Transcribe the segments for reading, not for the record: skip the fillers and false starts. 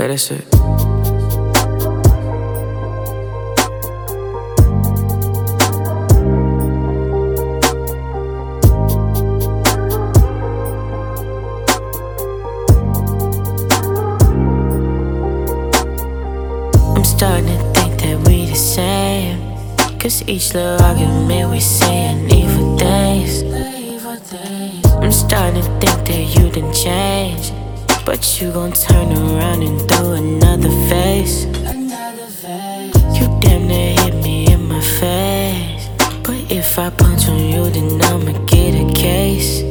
Play that shit. I'm starting to think that we the same, 'cause each little argument we saying evil things. I'm starting to think that you done changed, but you gon' turn around and throw another face. You damn near hit me in my face, but if I punch on you then I'ma get a case.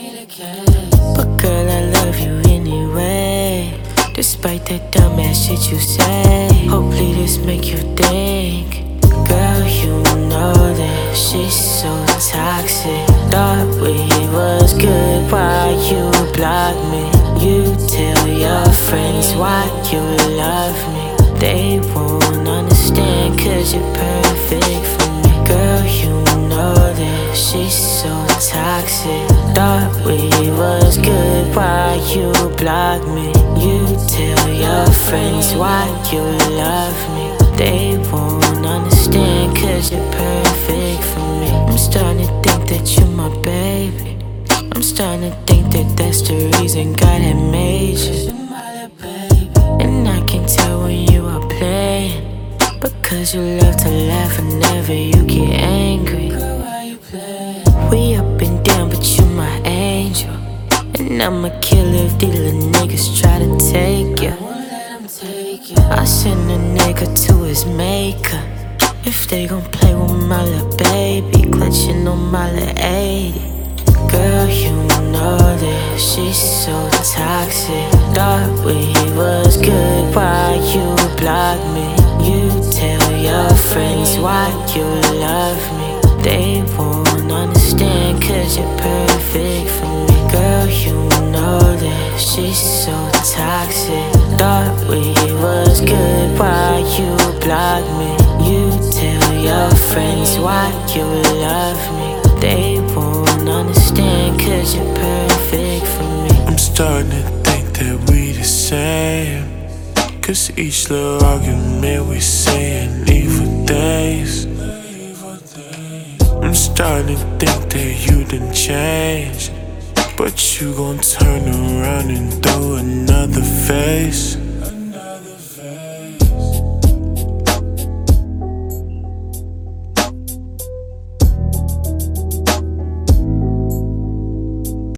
But girl, I love you anyway, despite that dumbass shit you say. Hopefully this make you think. Girl, you know that she's so toxic. Thought we was good, why you block me? You tell your friends why you love me. They won't understand 'cause you're perfect for me. Girl, you know that she's so toxic. Thought we was good, why you block me? You tell your friends why you love me. They won't understand 'cause you're perfect for me. I'm starting to think that you're my baby. I'm starting to think that that's the reason God had made you. And I can tell when you are playing, because you love to laugh whenever you get angry. We up and down, but you my angel, and I'ma kill if these little niggas try to take you. I send a nigga to his maker if they gon' play with my little baby, clutching on my little 80. Girl, you know that she's so toxic. Thought we was good, why you block me? You tell your friends why you love me. They won't understand 'cause you're perfect for me. Girl, you know that she's so toxic. Thought we was good, why you block me? You tell your friends why you love me. They won't understand 'cause you're perfect for me. I'm starting to think that we the same, 'cause each little argument we saying evil things. I'm starting to think that you done changed, but you gon' turn around and throw another face.